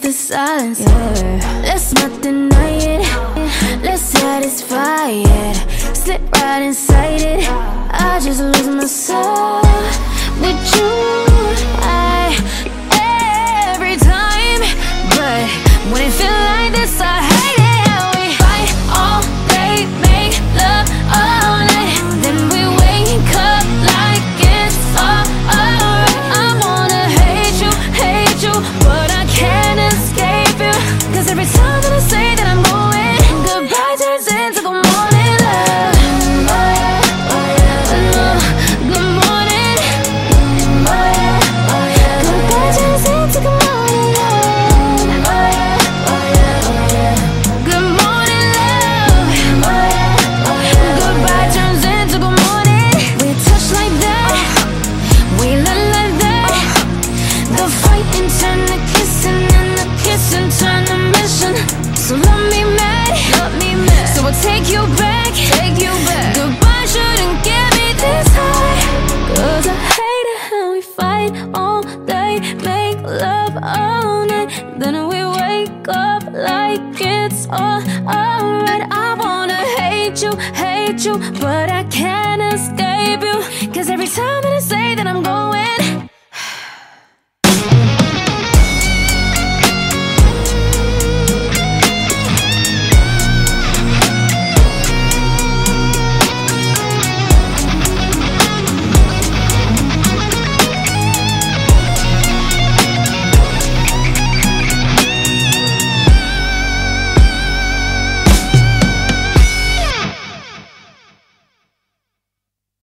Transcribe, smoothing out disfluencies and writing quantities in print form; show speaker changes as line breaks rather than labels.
the silence, yeah. Let's not deny it. Let's satisfy it. Slip right inside it. I just lose myself with you. Every time, but when it feel like this, I hate it. How we fight all day, make love all night, then we wake up like it's alright. I wanna hate you, but I can't escape you. Cause every time that I say that I'm going, goodbye turns into the morning love. Good morning. Goodbye turns into good morning love. Good morning love. Goodbye turns into good morning. We touch like that, we love like that. The fighting turn to kissing, and the kissing turn to mission. So love me mad, so I'll take you back. Goodbye shouldn't get me this high. Cause I hate it how we fight all day, make love all night, then we wake up like it's alright. I wanna hate you, but I can't escape you. Cause every time that I say that I'm going,